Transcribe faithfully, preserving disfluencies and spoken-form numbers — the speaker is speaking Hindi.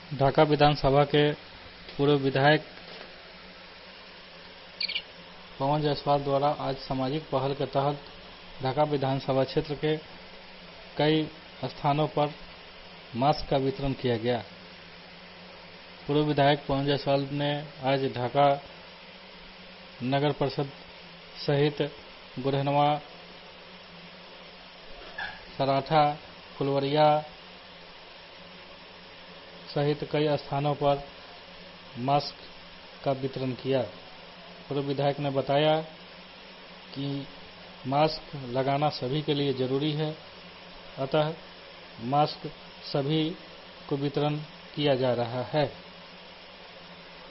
ढाका विधानसभा के पूर्व विधायक पवन जायसवाल द्वारा आज सामाजिक पहल के तहत ढाका विधानसभा क्षेत्र के कई स्थानों पर मास्क का वितरण किया गया। पूर्व विधायक पवन जायसवाल ने आज ढाका नगर परिषद सहित गुरहनवा, सराठा, फुलवरिया सहित कई स्थानों पर मास्क का वितरण किया। पूर्व विधायक ने बताया कि मास्क लगाना सभी के लिए जरूरी है, अतः मास्क सभी को वितरण किया जा रहा है।